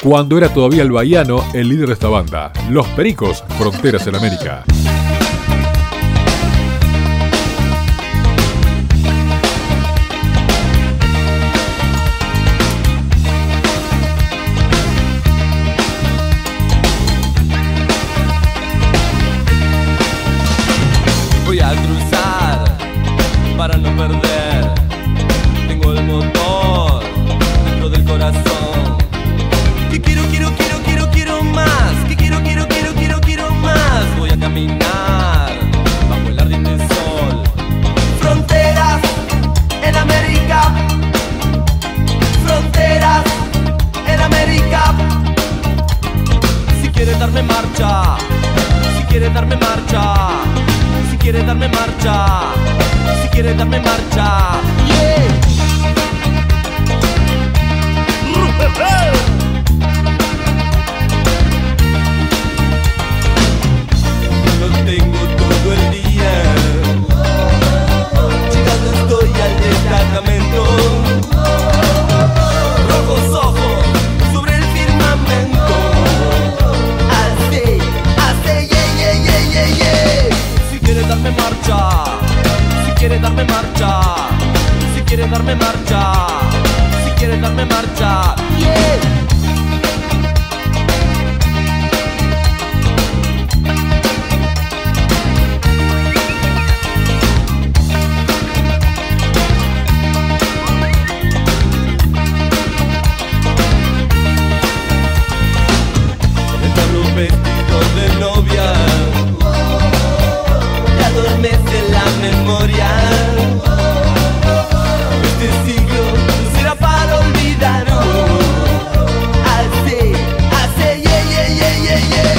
cuando era todavía el Bahiano el líder de esta banda. Los Pericos, Fronteras en América. Voy a cruzar para no perder. Tengo el motor dentro del corazón. Que quiero más. Que quiero más. Voy a caminar bajo el ardiente sol. Fronteras en América. Fronteras en América. Si quieres darme marcha. Si quieres darme marcha. Si quieres darme marcha, si quieres darme marcha, yeah. No tengo todo el día, llegando estoy al destacamento. Rojos ojos sobre el firmamento. Así, yeah. Si quieres darme marcha, si quieres darme marcha, si quieres darme marcha, si quieres darme marcha, yeah. Estamos vestidos de novia. Adormece la memoria. Este siglo no será para olvidar. Así, yeah.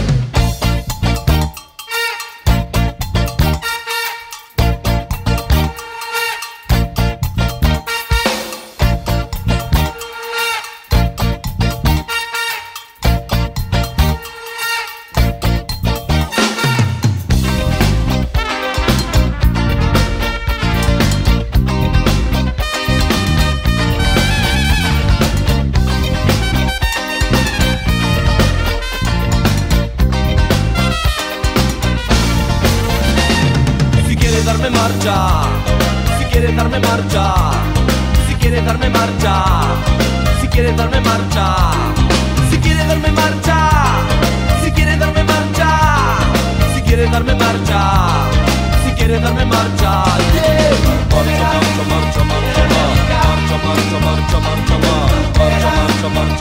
Si quieres darme marcha, si quieres darme marcha, si quieres darme marcha, si quieres darme marcha, si quieres darme marcha, si quieres darme marcha, si quieres darme marcha, si quieres darme marcha, yeah. Marcha, marcha, marcha, marcha, marcha, marcha, marcha, marcha, marcha, marcha, marcha, marcha.